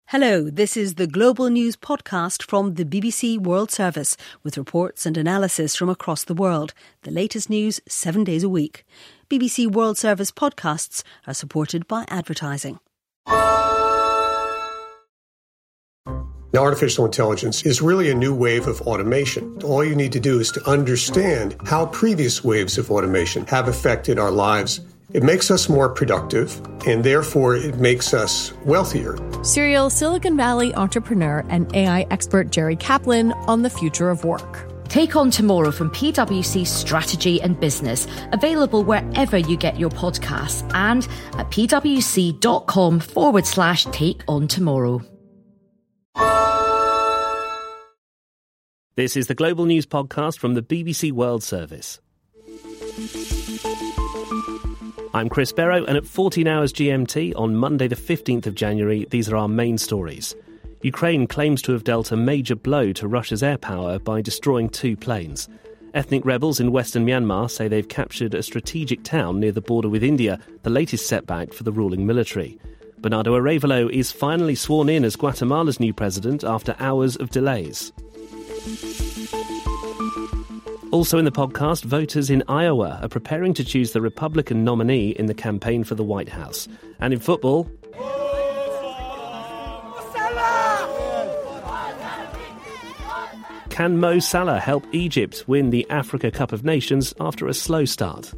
Hello, this is the Global News podcast from the BBC World Service with reports and analysis from across the world. The latest news 7 days a week. BBC World Service podcasts are supported by advertising. Now, artificial intelligence is really a new wave of automation. All you need to do is to understand how previous waves of automation have affected our lives. It makes us more productive, and therefore it makes us wealthier. Serial Silicon Valley entrepreneur and AI expert Jerry Kaplan on the future of work. Take On Tomorrow from PwC Strategy and Business, available wherever you get your podcasts and at pwc.com/Take On Tomorrow. This is the Global News podcast from the BBC World Service. I'm Chris Barrow, and at 14 hours GMT on Monday the 15th of January, these are our main stories. Ukraine claims to have dealt a major blow to Russia's air power by destroying 2 planes. Ethnic rebels in western Myanmar say they've captured a strategic town near the border with India, the latest setback for the ruling military. Bernardo Arévalo is finally sworn in as Guatemala's new president after hours of delays. Also in the podcast, voters in Iowa are preparing to choose the Republican nominee in the campaign for the White House. And in football, can Mo Salah help Egypt win the Africa Cup of Nations after a slow start?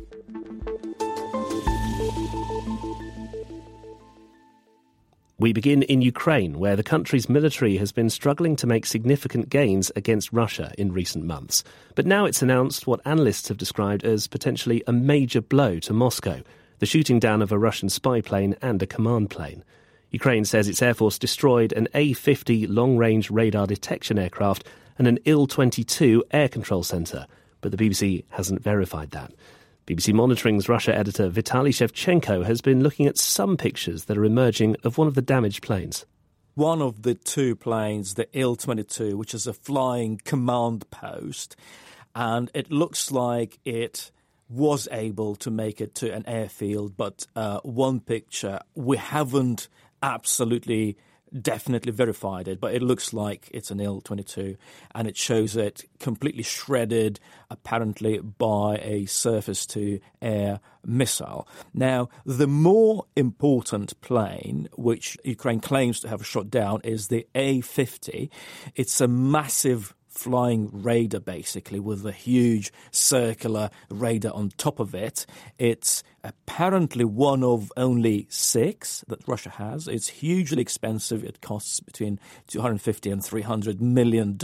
We begin in Ukraine, where the country's military has been struggling to make significant gains against Russia in recent months. But now it's announced what analysts have described as potentially a major blow to Moscow, the shooting down of a Russian spy plane and a command plane. Ukraine says its air force destroyed an A-50 long-range radar detection aircraft and an Il-22 air control centre, but the BBC hasn't verified that. BBC Monitoring's Russia editor Vitaly Shevchenko has been looking at some pictures that are emerging of one of the damaged planes. One of the 2 planes, the Il-22, which is a flying command post, and it looks like it was able to make it to an airfield, but one picture, we haven't absolutely definitely verified it, but it looks like it's an Il-22, and it shows it completely shredded, apparently by a surface-to-air missile. Now, the more important plane, which Ukraine claims to have shot down, is the A-50. It's a massive flying radar, basically, with a huge circular radar on top of it. It's apparently one of only 6 that Russia has. It's hugely expensive. It costs between $250 and $300 million.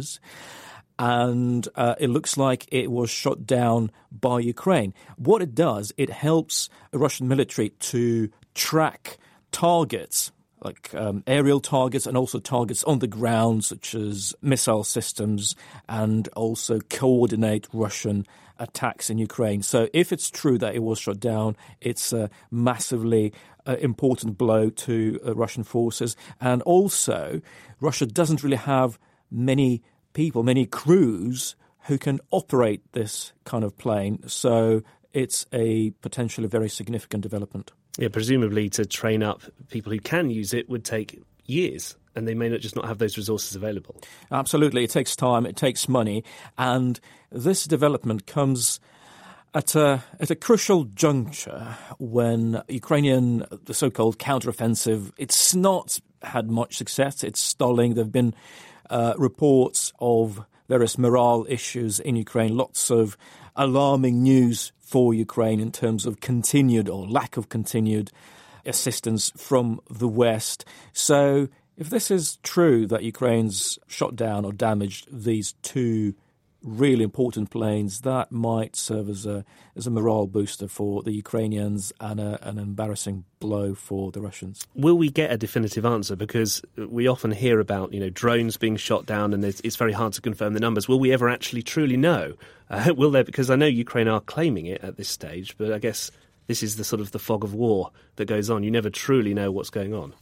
And it looks like it was shot down by Ukraine. What it does, it helps the Russian military to track targets, like aerial targets and also targets on the ground, such as missile systems, and also coordinate Russian attacks in Ukraine. So if it's true that it was shot down, it's a massively important blow to Russian forces. And also, Russia doesn't really have many people, many crews who can operate this kind of plane. So it's a potentially very significant development. Yeah, presumably to train up people who can use it would take years, and they may not have those resources available. Absolutely. It takes time, it takes money, and this development comes at a crucial juncture when the so-called counteroffensive, it's not had much success. It's stalling. There have been reports of various morale issues in Ukraine, lots of alarming news for Ukraine in terms of continued or lack of continued assistance from the West. So if this is true that Ukraine's shot down or damaged these 2 really important planes, that might serve as a morale booster for the Ukrainians and an embarrassing blow for the Russians. Will we get a definitive answer? Because we often hear about drones being shot down, and it's very hard to confirm the numbers. Will we ever actually truly know? Will there? Because I know Ukraine are claiming it at this stage, but I guess this is the sort of the fog of war that goes on. You never truly know what's going on.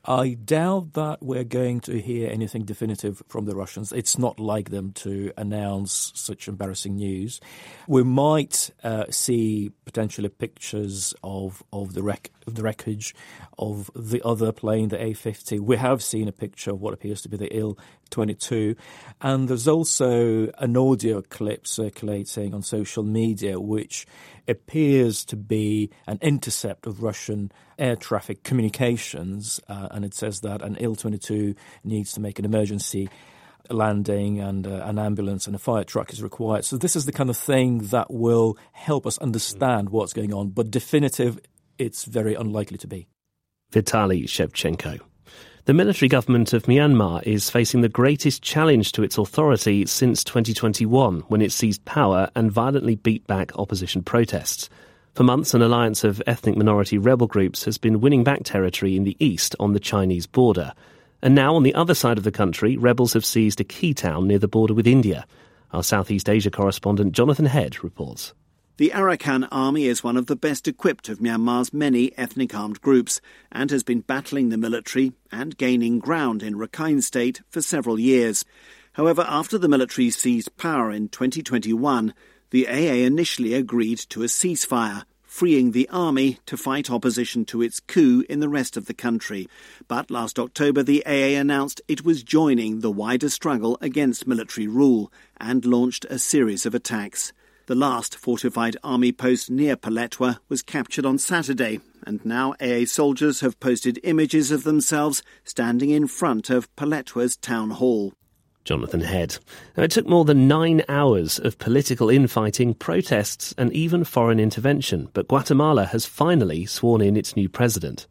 I doubt that we're going to hear anything definitive from the Russians. It's not like them to announce such embarrassing news. We might see potentially pictures of the wreckage of the other plane, the A-50. We have seen a picture of what appears to be the Il-22. And there's also an audio clip circulating on social media which appears to be an intercept of Russian air traffic communications, and it says that an Il-22 needs to make an emergency landing and an ambulance and a fire truck is required. So this is the kind of thing that will help us understand what's going on, but definitive, it's very unlikely to be. Vitaly Shevchenko. The military government of Myanmar is facing the greatest challenge to its authority since 2021, when it seized power and violently beat back opposition protests. For months, an alliance of ethnic minority rebel groups has been winning back territory in the east on the Chinese border. And now, on the other side of the country, rebels have seized a key town near the border with India. Our Southeast Asia correspondent Jonathan Head reports. The Arakan Army is one of the best equipped of Myanmar's many ethnic armed groups and has been battling the military and gaining ground in Rakhine State for several years. However, after the military seized power in 2021, the AA initially agreed to a ceasefire, freeing the army to fight opposition to its coup in the rest of the country. But last October, the AA announced it was joining the wider struggle against military rule and launched a series of attacks. The last fortified army post near Paletwa was captured on Saturday, and now AA soldiers have posted images of themselves standing in front of Paletwa's town hall. Jonathan Head. Now, it took more than 9 hours of political infighting, protests and even foreign intervention, but Guatemala has finally sworn in its new president.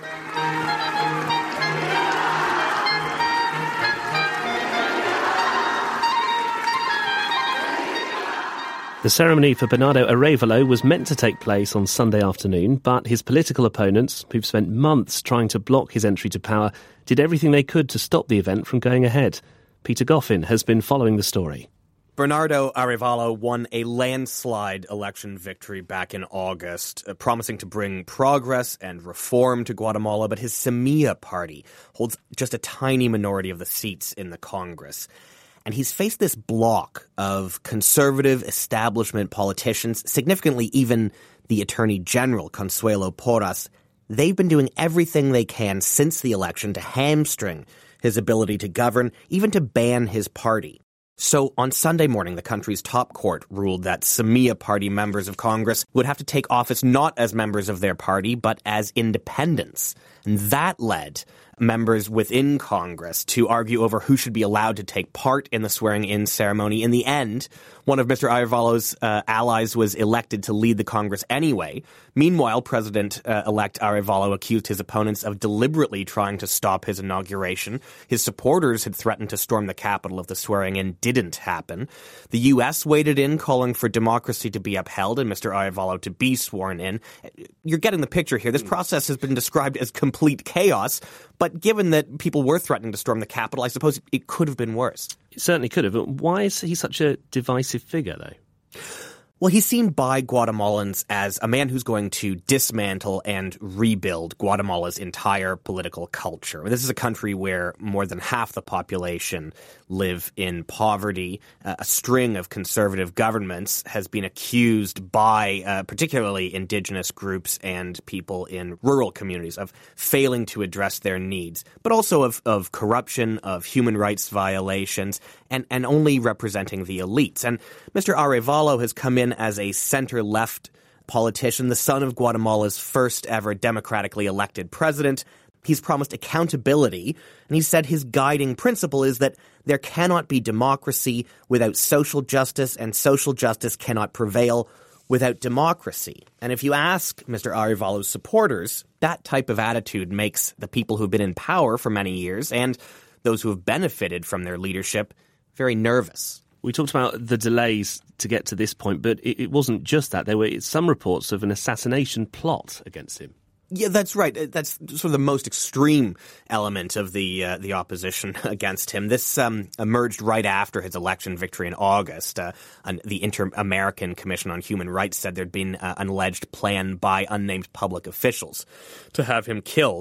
The ceremony for Bernardo Arévalo was meant to take place on Sunday afternoon, but his political opponents, who've spent months trying to block his entry to power, did everything they could to stop the event from going ahead. Peter Goffin has been following the story. Bernardo Arévalo won a landslide election victory back in August, promising to bring progress and reform to Guatemala, but his Semilla party holds just a tiny minority of the seats in the Congress. And he's faced this block of conservative establishment politicians, significantly even the Attorney General, Consuelo Porras. They've been doing everything they can since the election to hamstring his ability to govern, even to ban his party. So on Sunday morning, the country's top court ruled that Semilla party members of Congress would have to take office not as members of their party, but as independents. And that led members within Congress to argue over who should be allowed to take part in the swearing-in ceremony. In the end, one of Mr. Arévalo's allies was elected to lead the Congress anyway. Meanwhile, President-elect Arévalo accused his opponents of deliberately trying to stop his inauguration. His supporters had threatened to storm the Capitol if the swearing-in didn't happen. The U.S. waded in, calling for democracy to be upheld and Mr. Arévalo to be sworn in. You're getting the picture here. This process has been described as complete chaos, but given that people were threatening to storm the Capitol, I suppose it could have been worse. It certainly could have. But why is he such a divisive figure, though? Well, he's seen by Guatemalans as a man who's going to dismantle and rebuild Guatemala's entire political culture. This is a country where more than half the population live in poverty. A string of conservative governments has been accused by particularly indigenous groups and people in rural communities of failing to address their needs, but also of corruption, of human rights violations, and only representing the elites. And Mr. Arévalo has come in as a center-left politician, the son of Guatemala's first ever democratically elected president. He's promised accountability, and he said his guiding principle is that there cannot be democracy without social justice, and social justice cannot prevail without democracy. And if you ask Mr. Arévalo's supporters, that type of attitude makes the people who've been in power for many years and those who have benefited from their leadership very nervous. We talked about the delays to get to this point, but it wasn't just that. There were some reports of an assassination plot against him. Yeah, that's right. That's sort of the most extreme element of the opposition against him. This emerged right after his election victory in August. The Inter-American Commission on Human Rights said there'd been an alleged plan by unnamed public officials to have him killed.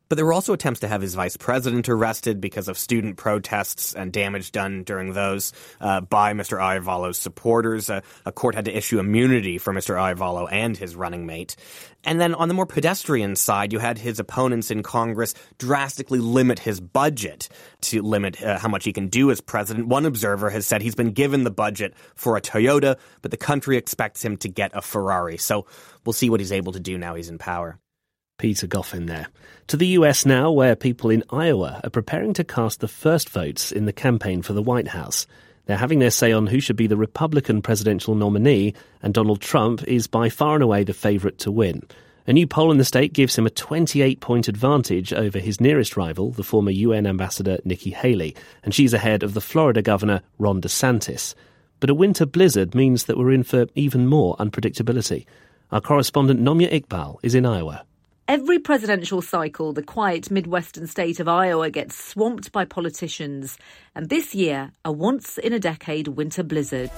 But there were also attempts to have his vice president arrested because of student protests and damage done during those by Mr. Arevalo's supporters. A court had to issue immunity for Mr. Arevalo and his running mate. And then on the more pedestrian side, you had his opponents in Congress drastically limit his budget to limit how much he can do as president. One observer has said he's been given the budget for a Toyota, but the country expects him to get a Ferrari. So we'll see what he's able to do now he's in power. Peter Goffin there. To the US now, where people in Iowa are preparing to cast the first votes in the campaign for the White House. They're having their say on who should be the Republican presidential nominee, and Donald Trump is by far and away the favourite to win. A new poll in the state gives him a 28-point advantage over his nearest rival, the former UN ambassador Nikki Haley, and she's ahead of the Florida governor Ron DeSantis. But a winter blizzard means that we're in for even more unpredictability. Our correspondent Nomia Iqbal is in Iowa. Every presidential cycle, the quiet Midwestern state of Iowa gets swamped by politicians. And this year, a once-in-a-decade winter blizzard.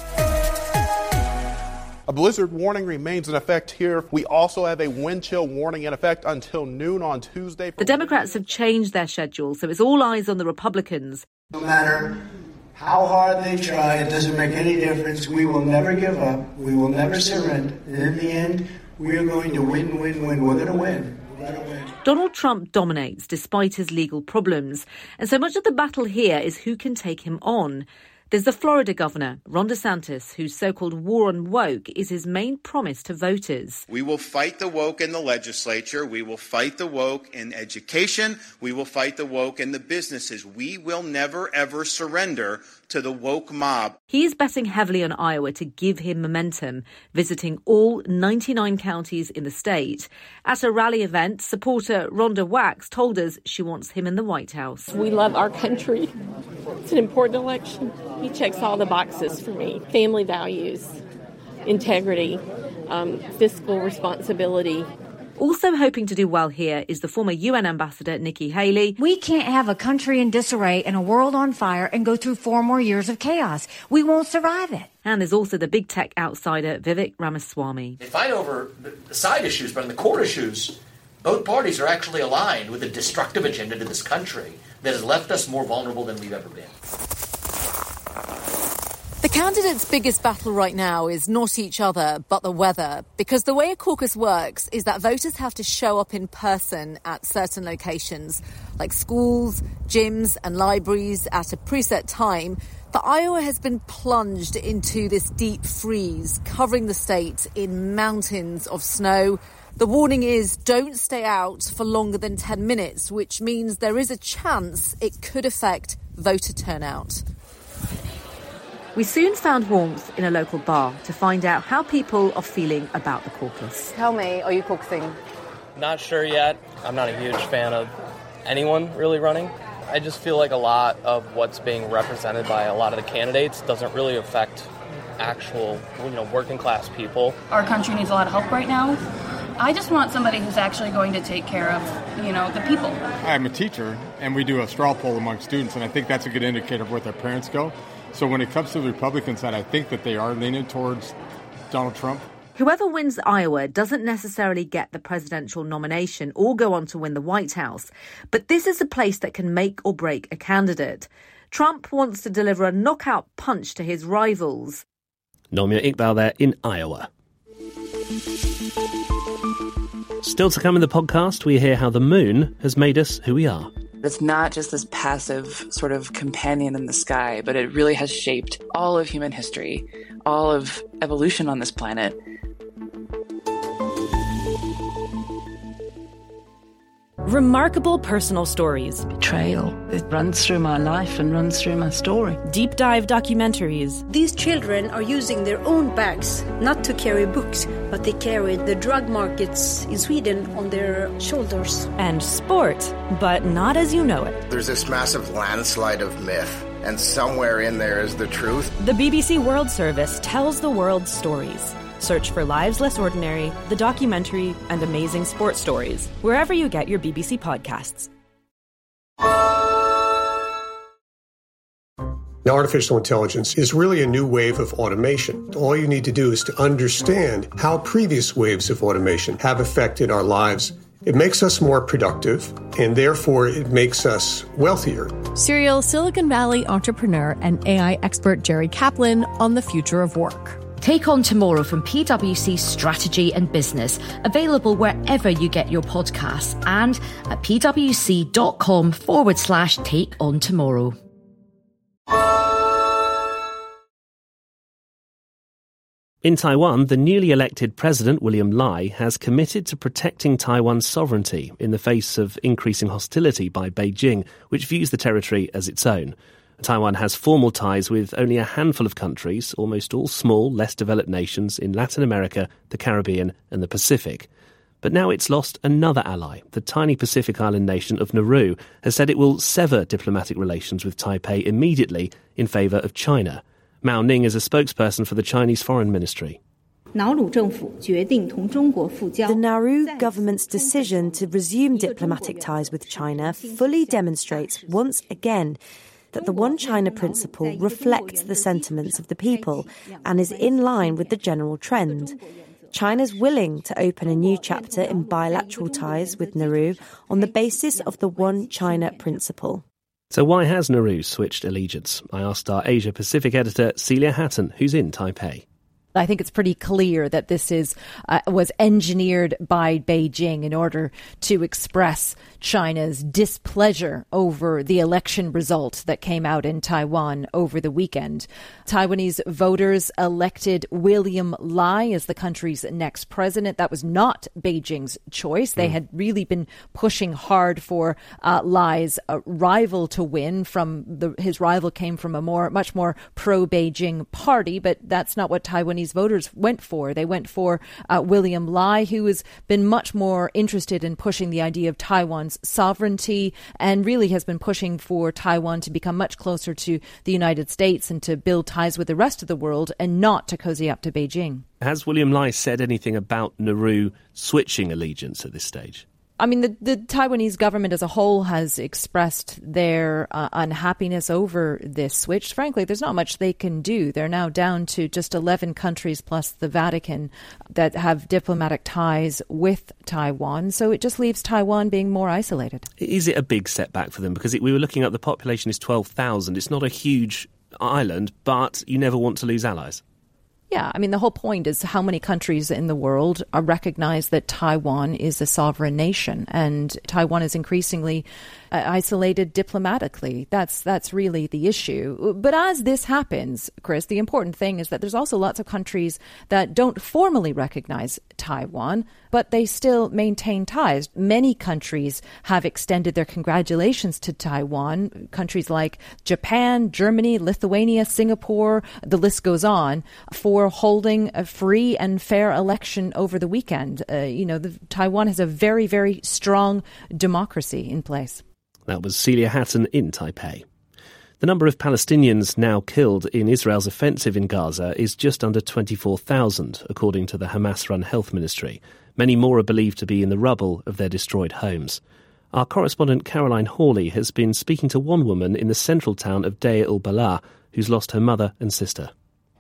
A blizzard warning remains in effect here. We also have a wind chill warning in effect until noon on Tuesday. The Democrats have changed their schedule, so it's all eyes on the Republicans. No matter how hard they try, it doesn't make any difference. We will never give up. We will never surrender. And in the end, we are going to win, win, win. We're going to win. Donald Trump dominates despite his legal problems. And so much of the battle here is who can take him on. There's the Florida governor, Ron DeSantis, whose so-called war on woke is his main promise to voters. We will fight the woke in the legislature. We will fight the woke in education. We will fight the woke in the businesses. We will never, ever surrender to the woke mob. He's betting heavily on Iowa to give him momentum, visiting all 99 counties in the state. At a rally event, supporter Rhonda Wax told us she wants him in the White House. We love our country. It's an important election. He checks all the boxes for me. Family values, integrity, fiscal responsibility. Also hoping to do well here is the former UN ambassador Nikki Haley. We can't have a country in disarray and a world on fire and go through 4 more years of chaos. We won't survive it. And there's also the big tech outsider Vivek Ramaswamy. They fight over the side issues, but on the core issues, both parties are actually aligned with a destructive agenda to this country that has left us more vulnerable than we've ever been. The candidates' biggest battle right now is not each other, but the weather. Because the way a caucus works is that voters have to show up in person at certain locations, like schools, gyms and libraries at a preset time. But Iowa has been plunged into this deep freeze, covering the state in mountains of snow. The warning is don't stay out for longer than 10 minutes, which means there is a chance it could affect voter turnout. We soon found warmth in a local bar to find out how people are feeling about the caucus. Tell me, are you caucusing? Not sure yet. I'm not a huge fan of anyone really running. I just feel like a lot of what's being represented by a lot of the candidates doesn't really affect actual, working class people. Our country needs a lot of help right now. I just want somebody who's actually going to take care of, the people. I'm a teacher, and we do a straw poll among students, and I think that's a good indicator of where their parents go. So when it comes to the Republican side, I think that they are leaning towards Donald Trump. Whoever wins Iowa doesn't necessarily get the presidential nomination or go on to win the White House. But this is a place that can make or break a candidate. Trump wants to deliver a knockout punch to his rivals. Nomia Iqbal there in Iowa. Still to come in the podcast, we hear how the moon has made us who we are. It's not just this passive sort of companion in the sky, but it really has shaped all of human history, all of evolution on this planet. Remarkable personal stories. Betrayal. It runs through my life and runs through my story. Deep dive documentaries. These children are using their own bags, not to carry books, but they carry the drug markets in Sweden on their shoulders. And sport, but not as you know it. There's this massive landslide of myth, and somewhere in there is the truth. The BBC World Service tells the world's stories. Search for Lives Less Ordinary, the documentary, and amazing sports stories, wherever you get your BBC podcasts. Now, artificial intelligence is really a new wave of automation. All you need to do is to understand how previous waves of automation have affected our lives. It makes us more productive, and therefore it makes us wealthier. Serial Silicon Valley entrepreneur and AI expert Jerry Kaplan on the future of work. Take On Tomorrow from PwC Strategy and Business, available wherever you get your podcasts and at pwc.com/Take On Tomorrow. In Taiwan, the newly elected President William Lai has committed to protecting Taiwan's sovereignty in the face of increasing hostility by Beijing, which views the territory as its own. Taiwan has formal ties with only a handful of countries, almost all small, less developed nations in Latin America, the Caribbean and the Pacific. But now it's lost another ally. The tiny Pacific island nation of Nauru has said it will sever diplomatic relations with Taipei immediately in favour of China. Mao Ning is a spokesperson for the Chinese Foreign Ministry. The Nauru government's decision to resume diplomatic ties with China fully demonstrates once again that the One China principle reflects the sentiments of the people and is in line with the general trend. China's willing to open a new chapter in bilateral ties with Nauru on the basis of the One China principle. So why has Nauru switched allegiance? I asked our Asia-Pacific editor Celia Hatton, who's in Taipei. I think it's pretty clear that this was engineered by Beijing in order to express China's displeasure over the election result that came out in Taiwan over the weekend. Taiwanese voters elected William Lai as the country's next president. That was not Beijing's choice. They had really been pushing hard for Lai's rival to win. His rival came from a much more pro-Beijing party, but that's not what Taiwanese voters went for. They went for William Lai, who has been much more interested in pushing the idea of Taiwan's sovereignty and really has been pushing for Taiwan to become much closer to the United States and to build ties with the rest of the world and not to cozy up to Beijing. Has William Lai said anything about Nauru switching allegiance at this stage? I mean, the Taiwanese government as a whole has expressed their unhappiness over this switch. Frankly, there's not much they can do. They're now down to just 11 countries plus the Vatican that have diplomatic ties with Taiwan. So it just leaves Taiwan being more isolated. Is it a big setback for them? Because we were looking at the population is 12,000. It's not a huge island, but you never want to lose allies. Yeah, I mean, the whole point is how many countries in the world recognize that Taiwan is a sovereign nation, and Taiwan is increasingly isolated diplomatically. That's really the issue. But as this happens, Chris, the important thing is that there's also lots of countries that don't formally recognize Taiwan, but they still maintain ties. Many countries have extended their congratulations to Taiwan. Countries like Japan, Germany, Lithuania, Singapore, the list goes on, for holding a free and fair election over the weekend. Taiwan has a very, very strong democracy in place. That was Celia Hatton in Taipei. The number of Palestinians now killed in Israel's offensive in Gaza is just under 24,000, according to the Hamas-run health ministry. Many more are believed to be in the rubble of their destroyed homes. Our correspondent Caroline Hawley has been speaking to one woman in the central town of Deir el-Balah who's lost her mother and sister.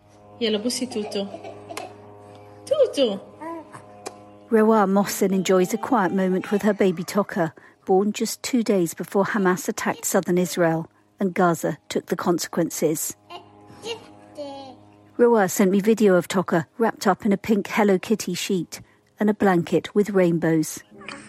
Roa Mohsen enjoys a quiet moment with her baby Toka, born just 2 days before Hamas attacked southern Israel and Gaza took the consequences. Roa sent me video of Toka wrapped up in a pink Hello Kitty sheet and a blanket with rainbows.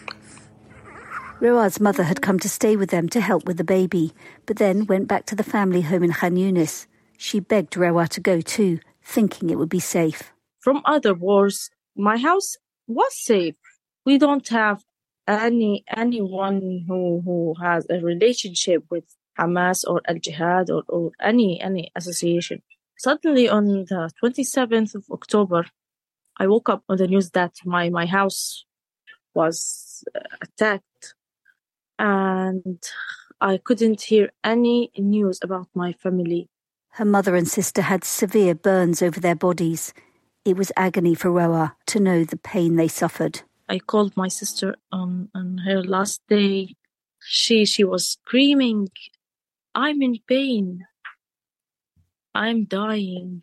Roa's mother had come to stay with them to help with the baby, but then went back to the family home in Khan Yunis. She begged Roa to go too, thinking it would be safe. From other wars, my house was safe. We don't have anyone who has a relationship with Hamas or Al-Jihad or any association. Suddenly on the 27th of October, I woke up on the news that my house was attacked, and I couldn't hear any news about my family. Her mother and sister had severe burns over their bodies. It was agony for Roa to know the pain they suffered. I called my sister on her last day. She was screaming, "I'm in pain. I'm dying."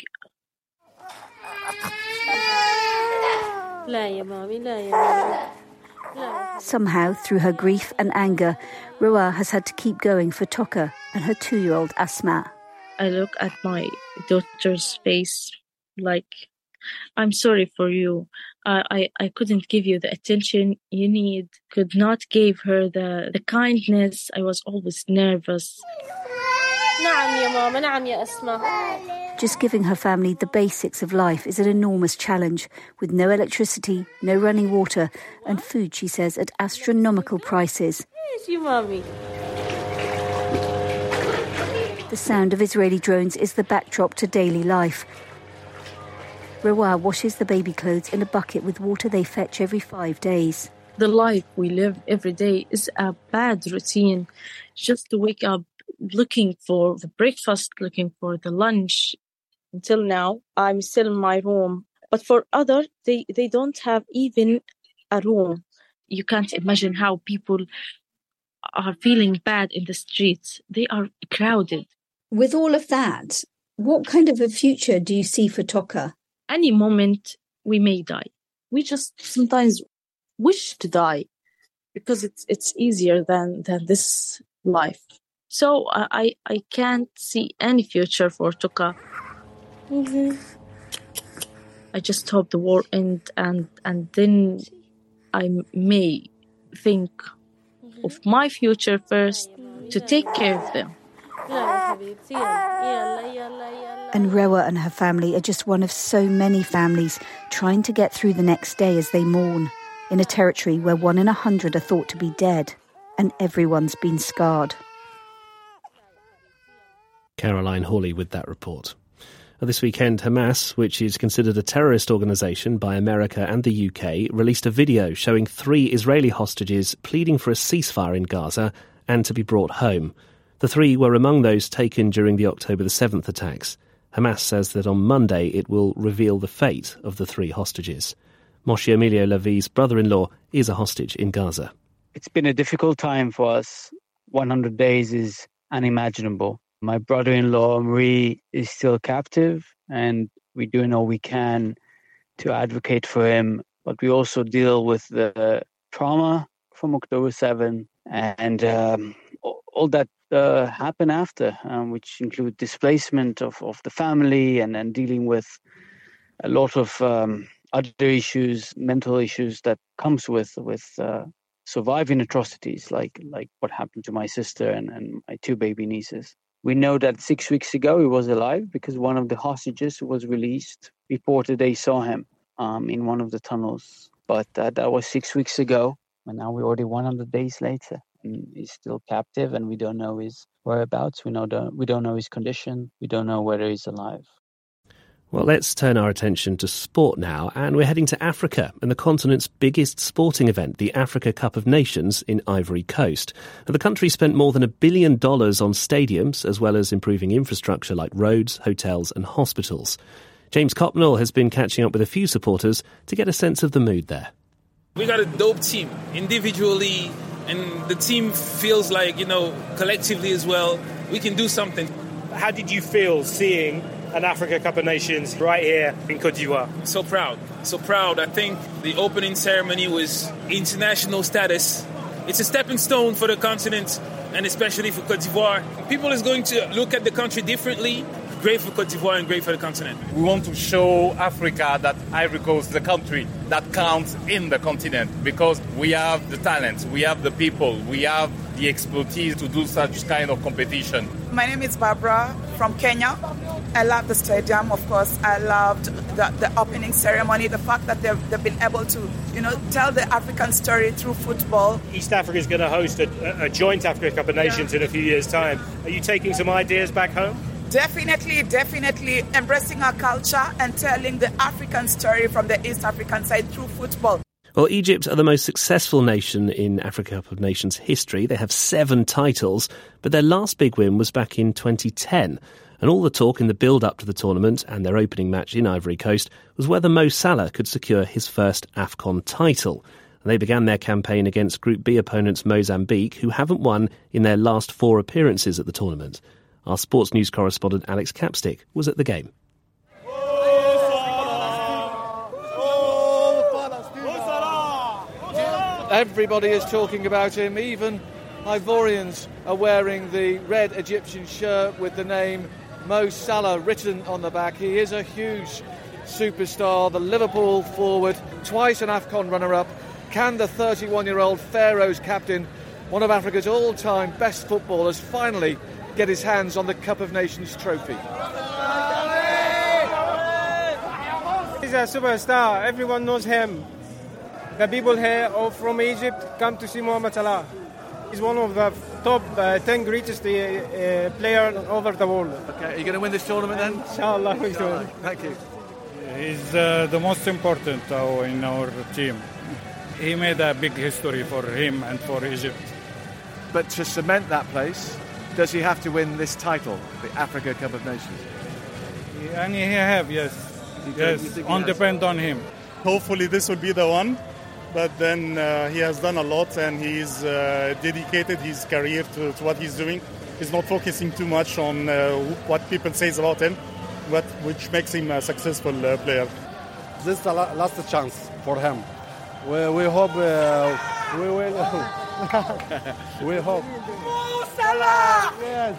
لا يا مامي لا يا مامي لا. Somehow, through her grief and anger, Roa has had to keep going for Toka and her 2-year-old Asma. I look at my daughter's face like, I'm sorry for you. I couldn't give you the attention you need, could not give her the kindness. I was always nervous. Just giving her family the basics of life is an enormous challenge, with no electricity, no running water, and food, she says, at astronomical prices. The sound of Israeli drones is the backdrop to daily life. Roa washes the baby clothes in a bucket with water they fetch every 5 days. The life we live every day is a bad routine. Just to wake up looking for the breakfast, looking for the lunch. Until now, I'm still in my room. But for others, they don't have even a room. You can't imagine how people are feeling bad in the streets. They are crowded. With all of that, what kind of a future do you see for Toka? Any moment we may die. We just sometimes wish to die because it's easier than this life. So I can't see any future for Toka. I just hope the war ends and then I may think of my future first to take care of them. And Roa and her family are just one of so many families trying to get through the next day as they mourn, in a territory where 1 in 100 are thought to be dead, and everyone's been scarred. Caroline Hawley with that report. This weekend, Hamas, which is considered a terrorist organisation by America and the UK, released a video showing 3 Israeli hostages pleading for a ceasefire in Gaza and to be brought home. The 3 were among those taken during the October the 7th attacks. Hamas says that on Monday it will reveal the fate of the 3 hostages. Moshe Emilio Levy's brother-in-law is a hostage in Gaza. It's been a difficult time for us. 100 days is unimaginable. My brother-in-law, Marie, is still captive, and we're doing all we can to advocate for him. But we also deal with the trauma from October 7 and all that happened after, which include displacement of the family and dealing with a lot of other issues, mental issues that comes with surviving atrocities like what happened to my sister and my 2 baby nieces. We know that 6 weeks ago he was alive because one of the hostages who was released reported they saw him in one of the tunnels. But that was 6 weeks ago, and now we're already 100 days later. And he's still captive, and we don't know his whereabouts. We don't know his condition. We don't know whether he's alive. Well, let's turn our attention to sport now, and we're heading to Africa and the continent's biggest sporting event, the Africa Cup of Nations in Ivory Coast. And the country spent more than $1 billion on stadiums, as well as improving infrastructure like roads, hotels and hospitals. James Copnell has been catching up with a few supporters to get a sense of the mood there. We got a dope team, individually, and the team feels like, collectively as well, we can do something. How did you feel seeing an Africa Cup of Nations right here in Côte d'Ivoire? So proud. I think the opening ceremony was international status. It's a stepping stone for the continent and especially for Côte d'Ivoire. People is going to look at the country differently. Great for Côte d'Ivoire and great for the continent. We want to show Africa that Ivory Coast is a country that counts in the continent because we have the talent, we have the people, we have the expertise to do such kind of competition. My name is Barbara from Kenya. I love the stadium, of course. I loved the opening ceremony, the fact that they've been able to, tell the African story through football. East Africa is going to host a joint Africa Cup of Nations in a few years' time. Are you taking some ideas back home? Definitely embracing our culture and telling the African story from the East African side through football. Well, Egypt are the most successful nation in Africa Cup of Nations history. They have 7 titles, but their last big win was back in 2010. And all the talk in the build-up to the tournament and their opening match in Ivory Coast was whether Mo Salah could secure his first AFCON title. And they began their campaign against Group B opponents Mozambique, who haven't won in their last 4 appearances at the tournament. Our sports news correspondent Alex Capstick was at the game. Everybody is talking about him. Even Ivorians are wearing the red Egyptian shirt with the name Mo Salah written on the back. He is a huge superstar, the Liverpool forward, twice an AFCON runner-up. Can the 31-year-old Pharaohs captain, one of Africa's all-time best footballers, finally get his hands on the Cup of Nations trophy? He's a superstar. Everyone knows him. The people here from Egypt come to see Mohamed Salah. He's one of the top 10 greatest players over the world. Okay, are you going to win this tournament then? Inshallah, we do. Thank you. He's the most important in our team. He made a big history for him and for Egypt. But to cement that place, does he have to win this title, the Africa Cup of Nations? And he have, yes. Yes, depend on him. Hopefully this will be the one. But then he has done a lot, and he's dedicated his career to what he's doing. He's not focusing too much on what people say about him, which makes him a successful player. This is the last chance for him. We hope we will. We hope. Mo Salah! Yes.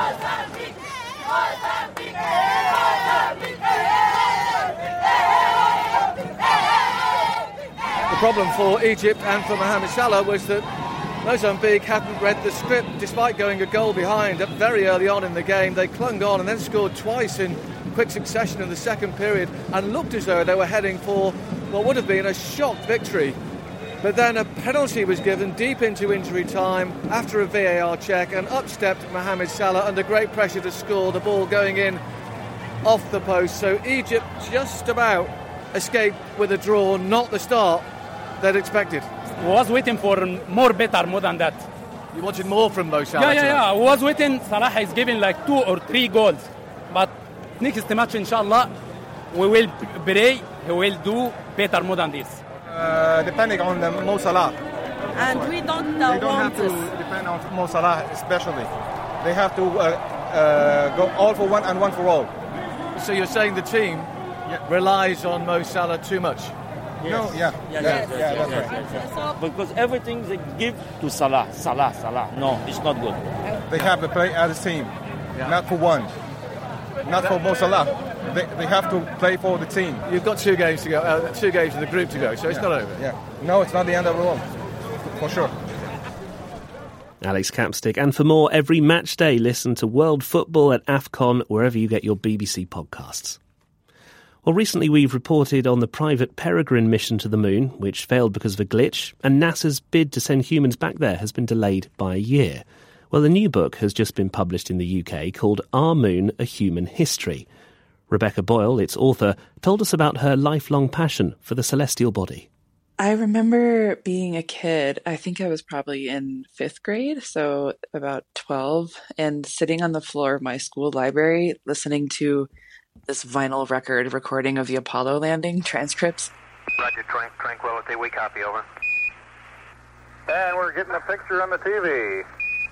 The problem for Egypt and for Mohamed Salah was that Mozambique hadn't read the script. Despite going a goal behind very early on in the game, they clung on and then scored twice in quick succession in the second period and looked as though they were heading for what would have been a shock victory. But then a penalty was given deep into injury time after a VAR check, and up stepped Mohamed Salah under great pressure to score, the ball going in off the post. So Egypt just about escaped with a draw, not the start they'd expected. Was waiting for more than that. You wanted more from Mo Salah? Yeah. I was waiting. Salah is giving like 2 or 3 goals. But next match, inshallah, we will pray he will do better more than this. Depending on Mo Salah. And we don't They don't have to depend on Mo Salah especially. They have to go all for one and one for all. So you're saying the team relies on Mo Salah too much? Yes. No, that's right. Because everything they give to Salah. No, it's not good. They have to play as a team, not for one, not for Mo Salah. They have to play for the team. You've got 2 games to go, 2 games in the group to go, so it's not over. Yeah, no, it's not the end of the world, for sure. Alex Capstick. And for more every match day, listen to World Football at AFCON, wherever you get your BBC podcasts. Well, recently we've reported on the private Peregrine mission to the moon, which failed because of a glitch, and NASA's bid to send humans back there has been delayed by a year. Well, a new book has just been published in the UK called Our Moon, A Human History. Rebecca Boyle, its author, told us about her lifelong passion for the celestial body. I remember being a kid, I think I was probably in 5th grade, so about 12, and sitting on the floor of my school library listening to this vinyl record recording of the Apollo landing transcripts. Roger, Tranquility, we copy, over. And we're getting a picture on the TV.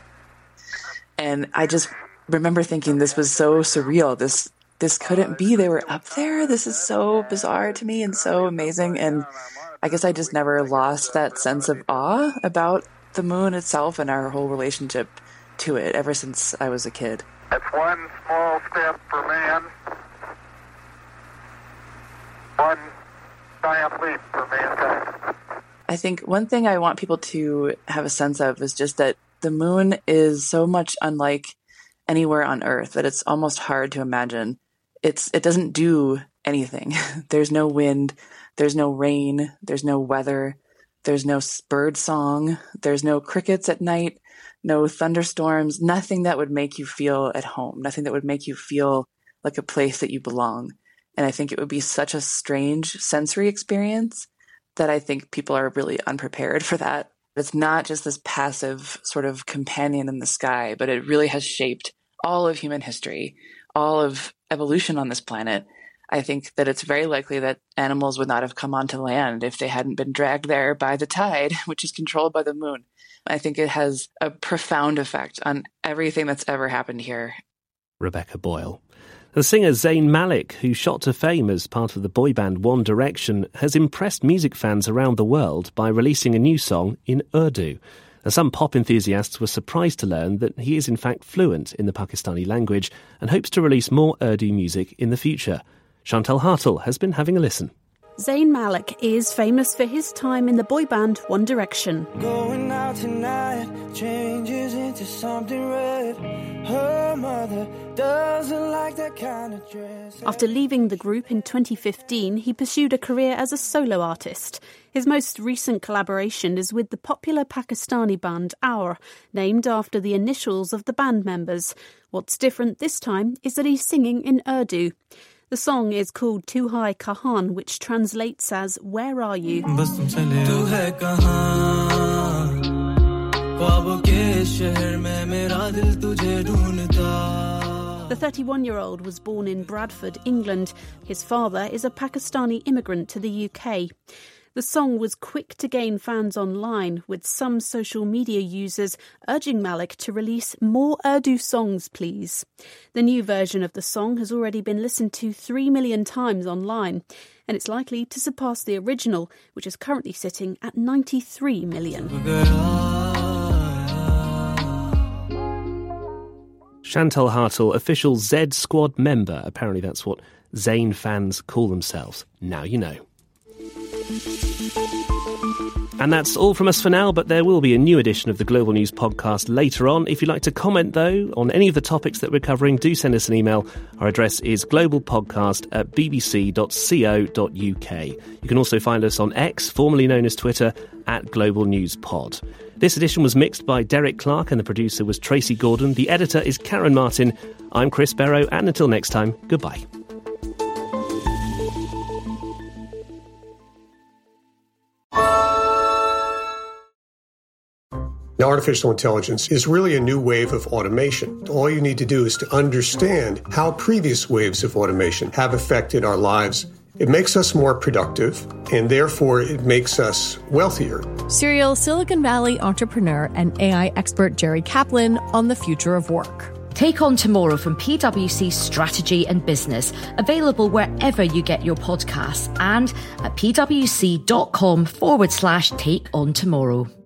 And I just remember thinking this was so surreal. This couldn't be. They were up there. This is so bizarre to me and so amazing. And I guess I just never lost that sense of awe about the moon itself and our whole relationship to it ever since I was a kid. That's one small step for man, one giant leap for mankind. I think one thing I want people to have a sense of is just that the moon is so much unlike anywhere on Earth that it's almost hard to imagine. It doesn't do anything. There's no wind, there's no rain, there's no weather, there's no bird song, there's no crickets at night, no thunderstorms, nothing that would make you feel at home, nothing that would make you feel like a place that you belong. And I think it would be such a strange sensory experience that I think people are really unprepared for that. It's not just this passive sort of companion in the sky, but it really has shaped all of human history, all of evolution on this planet. I think that it's very likely that animals would not have come onto land if they hadn't been dragged there by the tide, which is controlled by the moon. I think it has a profound effect on everything that's ever happened here. Rebecca Boyle. The singer Zayn Malik, who shot to fame as part of the boy band One Direction, has impressed music fans around the world by releasing a new song in Urdu. Now, some pop enthusiasts were surprised to learn that he is in fact fluent in the Pakistani language and hopes to release more Urdu music in the future. Chantal Hartle has been having a listen. Zayn Malik is famous for his time in the boy band One Direction. Going out tonight changes into something red. Her mother doesn't like that kind of dress. After leaving the group in 2015, he pursued a career as a solo artist. His most recent collaboration is with the popular Pakistani band Aur, named after the initials of the band members. What's different this time is that he's singing in Urdu. The song is called Tu Hai Kahan, which translates as Where Are You? The 31-year-old was born in Bradford, England. His father is a Pakistani immigrant to the UK. The song was quick to gain fans online, with some social media users urging Malik to release more Urdu songs, please. The new version of the song has already been listened to 3 million times online, and it's likely to surpass the original, which is currently sitting at 93 million. Chantal Hartle, official Z Squad member. Apparently that's what Zayn fans call themselves. Now you know. And that's all from us for now, but there will be a new edition of the Global News podcast later on. If you'd like to comment, though, on any of the topics that we're covering, do send us an email. Our address is globalpodcast@bbc.co.uk. You can also find us on X, formerly known as Twitter, @GlobalNewsPod. This edition was mixed by Derek Clark and the producer was Tracy Gordon. The editor is Karen Martin. I'm Chris Barrow, and until next time, goodbye. Artificial intelligence is really a new wave of automation. All you need to do is to understand how previous waves of automation have affected our lives. It makes us more productive, and therefore it makes us wealthier. Serial Silicon Valley entrepreneur and AI expert Jerry Kaplan on the future of work. Take On Tomorrow from PwC Strategy and Business, available wherever you get your podcasts and at pwc.com/takeontomorrow.